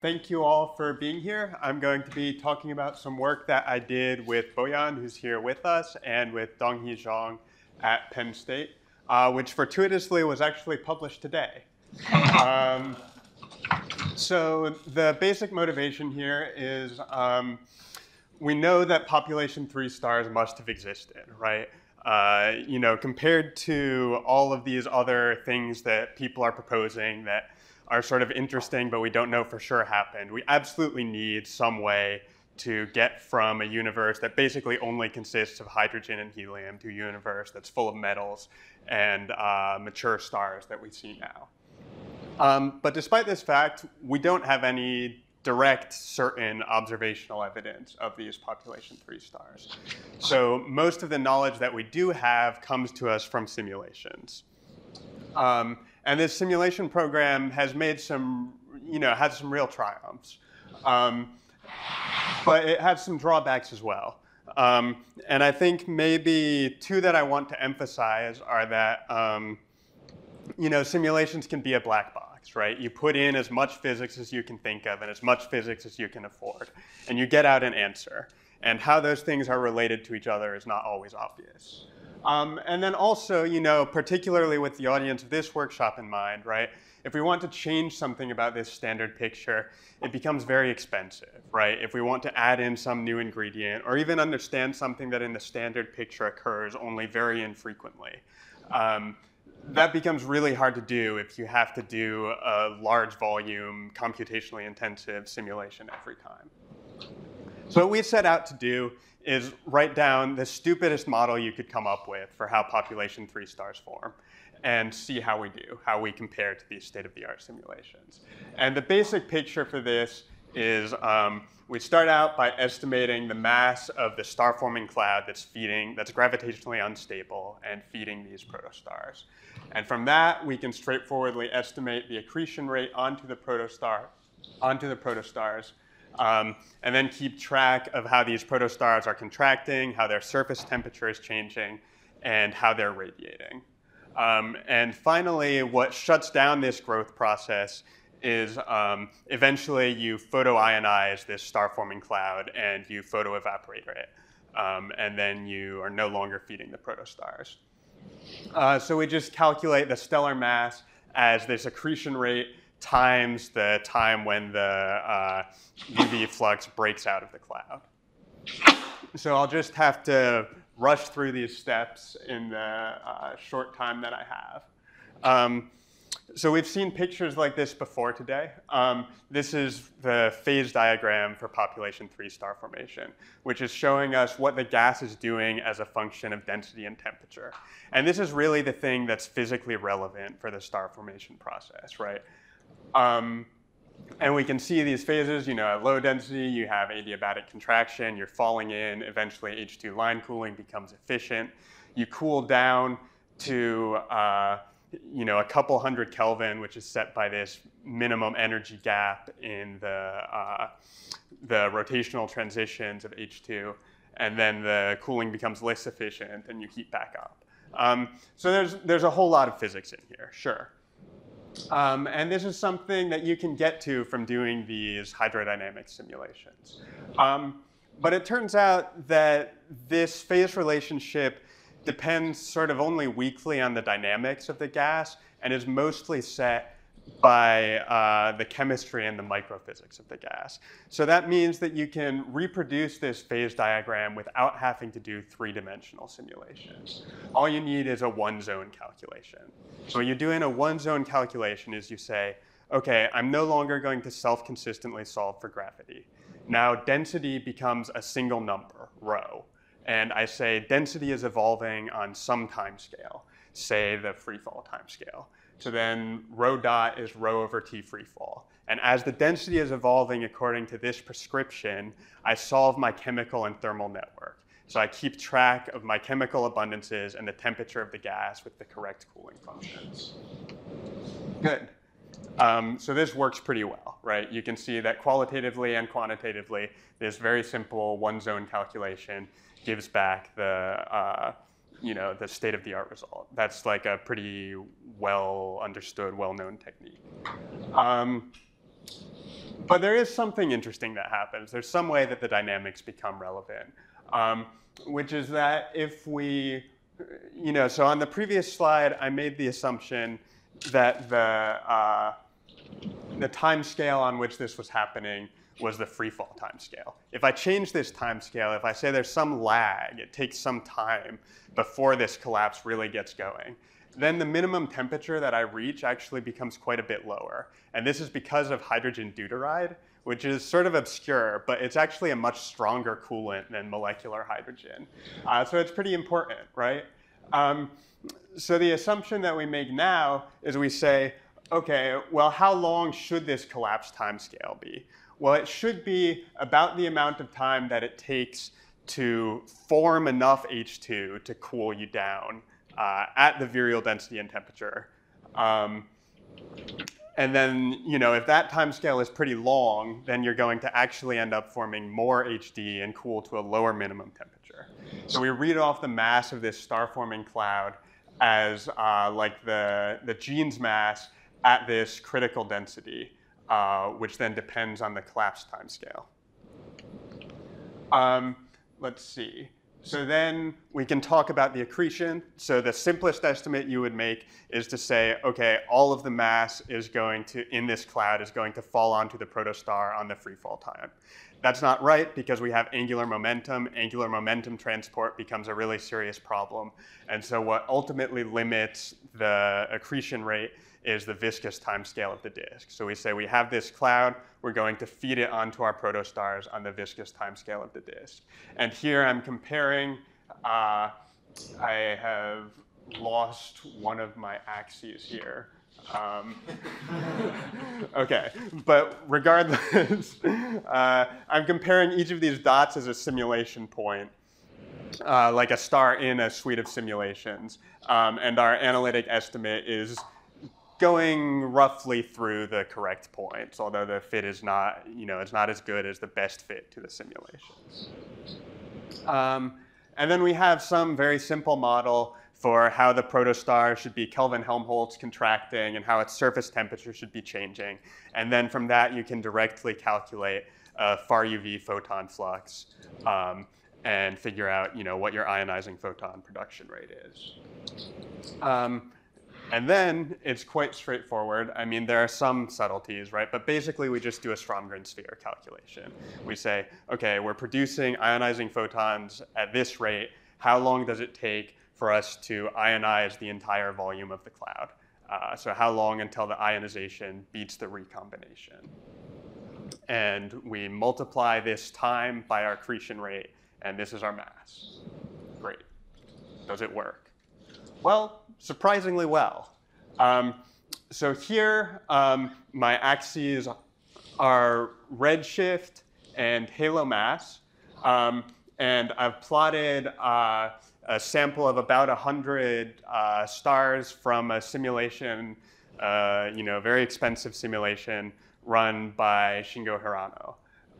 Thank you all for being here. I'm going to be talking about some work that I did with Boyan, who's here with us, and with Donghee Zhang at Penn State, which fortuitously was actually published today. Um, so the basic motivation here is we know that population 3 stars must have existed, right? Compared to all of these other things that people are proposing that are sort of interesting, but we don't know for sure happened, we absolutely need some way to get from a universe that basically only consists of hydrogen and helium to a universe that's full of metals and mature stars that we see now. But despite this fact, we don't have any direct, certain observational evidence of these population 3 stars. So most of the knowledge that we do have comes to us from simulations. And this simulation program has made some, had some real triumphs. But it has some drawbacks as well. And I think maybe two that I want to emphasize are that, simulations can be a black box, right? You put in as much physics as you can think of and as much physics as you can afford, and you get out an answer. And how those things are related to each other is not always obvious. And then also, particularly with the audience of this workshop in mind, right? If we want to change something about this standard picture, it becomes very expensive, right? If we want to add in some new ingredient or even understand something that in the standard picture occurs only very infrequently, that becomes really hard to do if you have to do a large volume, computationally intensive simulation every time. So what we set out to do is write down the stupidest model you could come up with for how population 3 stars form and see how we do, how we compare to these state-of-the-art simulations. And the basic picture for this is we start out by estimating the mass of the star-forming cloud that's gravitationally unstable and feeding these protostars. And from that, we can straightforwardly estimate the accretion rate onto the protostars, and then keep track of how these protostars are contracting, how their surface temperature is changing, and how they're radiating. And finally, what shuts down this growth process is eventually you photoionize this star-forming cloud and you photoevaporate it. And then you are no longer feeding the protostars. So we just calculate the stellar mass as this accretion rate times the time when the UV flux breaks out of the cloud. So I'll just have to rush through these steps in the short time that I have. So we've seen pictures like this before today. This is the phase diagram for population 3 star formation, which is showing us what the gas is doing as a function of density and temperature. And this is really the thing that's physically relevant for the star formation process, right? And we can see these phases, at low density, you have adiabatic contraction, you're falling in, eventually H2 line cooling becomes efficient. You cool down to, a couple hundred Kelvin, which is set by this minimum energy gap in the rotational transitions of H2, and then the cooling becomes less efficient and you heat back up. So there's a whole lot of physics in here, sure. And this is something that you can get to from doing these hydrodynamic simulations. But it turns out that this phase relationship depends sort of only weakly on the dynamics of the gas and is mostly set by the chemistry and the microphysics of the gas. So that means that you can reproduce this phase diagram without having to do three-dimensional simulations. All you need is a one-zone calculation. So what you do in a one-zone calculation is you say, okay, I'm no longer going to self-consistently solve for gravity. Now density becomes a single number, rho. And I say density is evolving on some time scale, say the free fall time scale. So then rho dot is rho over t free fall. And as the density is evolving according to this prescription, I solve my chemical and thermal network. So I keep track of my chemical abundances and the temperature of the gas with the correct cooling functions. Good. So this works pretty well, right? You can see that qualitatively and quantitatively, this very simple one-zone calculation gives back the state-of-the-art result. That's like a pretty well understood, well-known technique. But there is something interesting that happens. There's some way that the dynamics become relevant, which is that if we, so on the previous slide, I made the assumption that the time scale on which this was happening was the free fall time scale. If I change this time scale, if I say there's some lag, it takes some time before this collapse really gets going, then the minimum temperature that I reach actually becomes quite a bit lower. And this is because of hydrogen deuteride, which is sort of obscure, but it's actually a much stronger coolant than molecular hydrogen. So it's pretty important, right? So the assumption that we make now is we say, okay, well, how long should this collapse timescale be? Well, it should be about the amount of time that it takes to form enough H2 to cool you down at the virial density and temperature. And then, if that time scale is pretty long, then you're going to actually end up forming more HD and cool to a lower minimum temperature. So we read off the mass of this star-forming cloud as like the gene's mass at this critical density, which then depends on the collapse time scale. Let's see. So then we can talk about the accretion. So the simplest estimate you would make is to say, okay, all of the mass is going to, in this cloud, is going to fall onto the protostar on the free fall time. That's not right because we have angular momentum. Angular momentum transport becomes a really serious problem. And so what ultimately limits the accretion rate is the viscous time scale of the disk. So we say we have this cloud, we're going to feed it onto our protostars on the viscous time scale of the disk. And here I'm comparing, I have lost one of my axes here. Okay, but regardless, I'm comparing each of these dots as a simulation point, like a star in a suite of simulations. And our analytic estimate is going roughly through the correct points, although the fit is not, it's not as good as the best fit to the simulations. And then we have some very simple model for how the protostar should be Kelvin-Helmholtz contracting and how its surface temperature should be changing. And then from that, you can directly calculate far UV photon flux and figure out, what your ionizing photon production rate is. And then it's quite straightforward. I mean, there are some subtleties, right? But basically, we just do a Strömgren sphere calculation. We say, okay, we're producing ionizing photons at this rate. How long does it take for us to ionize the entire volume of the cloud? So how long until the ionization beats the recombination? And we multiply this time by our accretion rate, and this is our mass. Great. Does it work? Well, surprisingly well. So here, my axes are redshift and halo mass. And I've plotted a sample of about 100 stars from a simulation, very expensive simulation run by Shingo Hirano.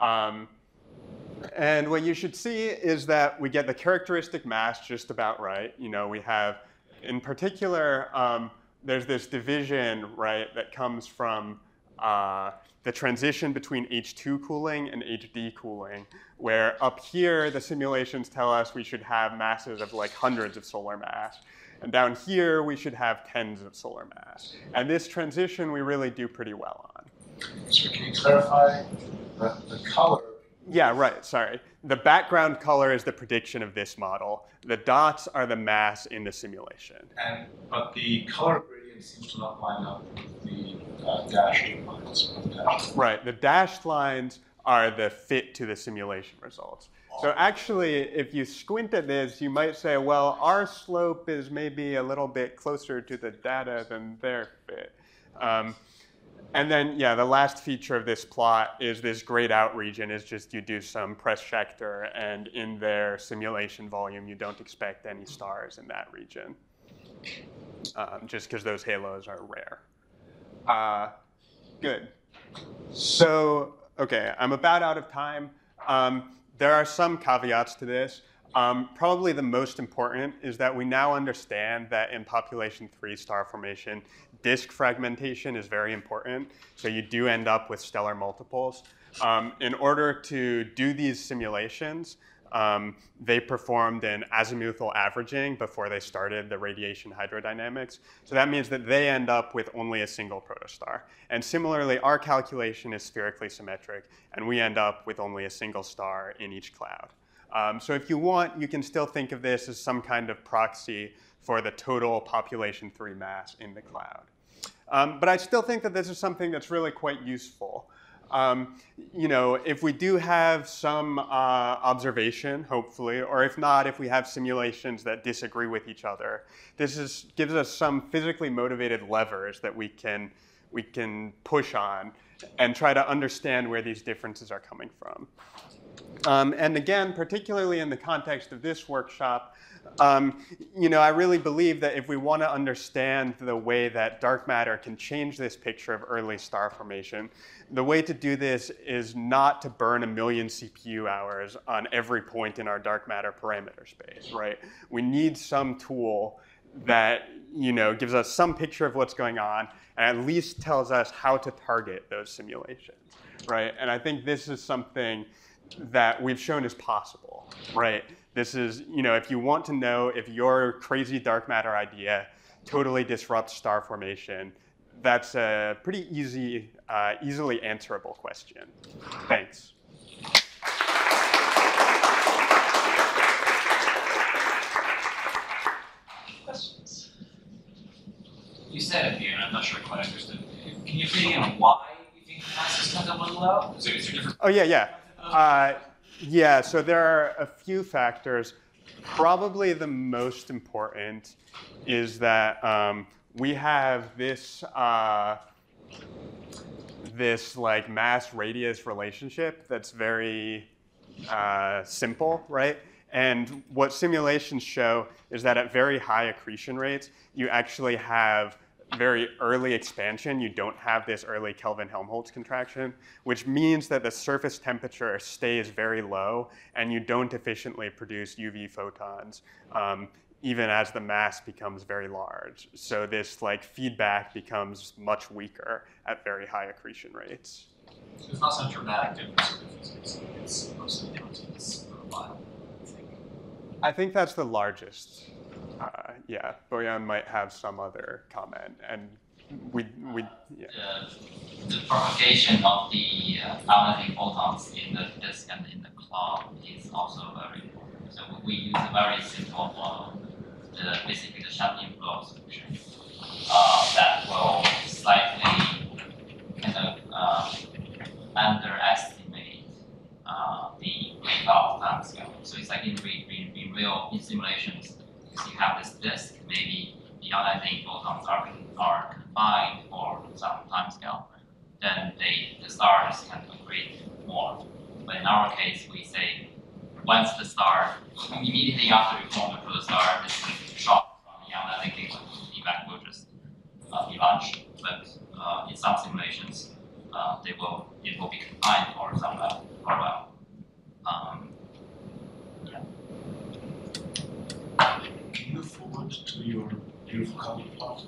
And what you should see is that we get the characteristic mass just about right. We have, in particular, there's this division, right, that comes from the transition between H2 cooling and HD cooling, where up here, the simulations tell us we should have masses of like hundreds of solar mass. And down here, we should have tens of solar mass. And this transition, we really do pretty well on. So can you clarify the color? Yeah, right, sorry. The background color is the prediction of this model. The dots are the mass in the simulation. But the color gradient seems to not line up with the dashed lines. Right, the dashed lines are the fit to the simulation results. So actually, if you squint at this, you might say, well, our slope is maybe a little bit closer to the data than their fit. And then, yeah, the last feature of this plot is this grayed out region is just you do some Press-Schechter, and in their simulation volume, you don't expect any stars in that region, just because those halos are rare. Good. So, okay, I'm about out of time. There are some caveats to this. Probably the most important is that we now understand that in population 3 star formation, disk fragmentation is very important. So you do end up with stellar multiples. In order to do these simulations, they performed an azimuthal averaging before they started the radiation hydrodynamics. So that means that they end up with only a single protostar. And similarly, our calculation is spherically symmetric, and we end up with only a single star in each cloud. So if you want, you can still think of this as some kind of proxy for the total population 3 mass in the cloud. But I still think that this is something that's really quite useful. If we do have some observation, hopefully, or if not, if we have simulations that disagree with each other, this gives us some physically motivated levers that we can push on and try to understand where these differences are coming from. And again, particularly in the context of this workshop, I really believe that if we want to understand the way that dark matter can change this picture of early star formation, the way to do this is not to burn 1 million CPU hours on every point in our dark matter parameter space, right? We need some tool that gives us some picture of what's going on and at least tells us how to target those simulations, right? And I think this is something that we've shown is possible, right? This is, if you want to know if your crazy dark matter idea totally disrupts star formation, that's a pretty easily answerable question. Thanks. Questions? You said it here, and I'm not sure I quite understood. Can you say again why you think the mass is kind of low? Is there different? Oh, yeah. Yeah, so there are a few factors. Probably the most important is that we have this like mass radius relationship that's very simple, right? And what simulations show is that at very high accretion rates, you actually have very early expansion. You don't have this early Kelvin-Helmholtz contraction, which means that the surface temperature stays very low and you don't efficiently produce UV photons, even as the mass becomes very large. So this feedback becomes much weaker at very high accretion rates. So it's not some dramatic difference in physics. It's mostly down to this profile, I think. I think that's the largest. Yeah, Bojan might have some other comment, and yeah. The propagation of the ionizing photons in the disk and in the cloud is also very important. So we use a very simple model, basically the Shannon flow solution, that will slightly kind of underestimate the breakout time scale. So it's like in simulations, you have this disk, maybe the ionizing photons are confined for some time scale, then the stars can accrete more. But in our case, we say once the star, immediately after you form the protostar, this shock from the ionizing feedback will just be launched. But in some simulations, it will be confined for some for a while. Can you move forward to your beautiful color plot?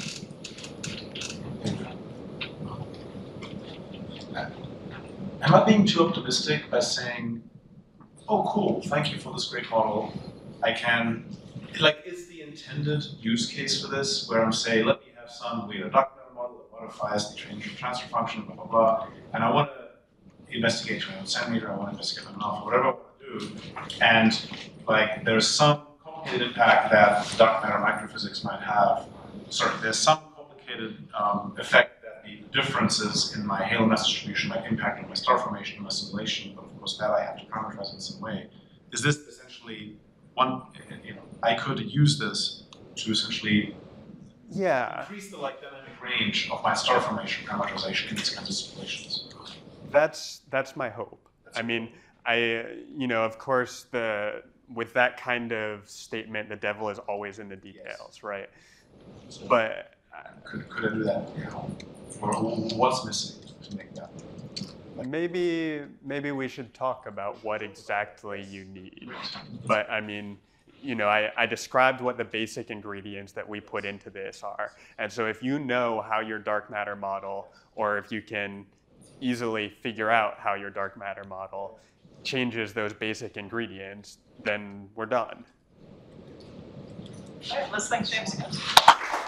Am I being too optimistic by saying, oh cool, thank you for this great model. I can, is the intended use case for this where I'm saying, let me have some weird dark matter model that modifies the transfer function, blah, blah, blah, and I want to investigate my own centimeter, I want to investigate my own alpha, whatever I want to do, and there's some complicated impact that dark matter microphysics might have. Sorry, there's some complicated effect that the differences in my Hale mass distribution might impact on my star formation and my simulation, but of course that I have to parameterize in some way. Is this essentially one, I could use this to essentially increase the dynamic range of my star formation parameterization in these kinds of simulations? That's my hope. I mean, of course, with that kind of statement, the devil is always in the details, right? So but could I do that? Or what's missing to make that? maybe we should talk about what exactly you need. But I mean, you know, I described what the basic ingredients that we put into this are. And so if you know how your dark matter model, or if you can easily figure out how your dark matter model changes those basic ingredients, then we're done. All right, let's thank James again.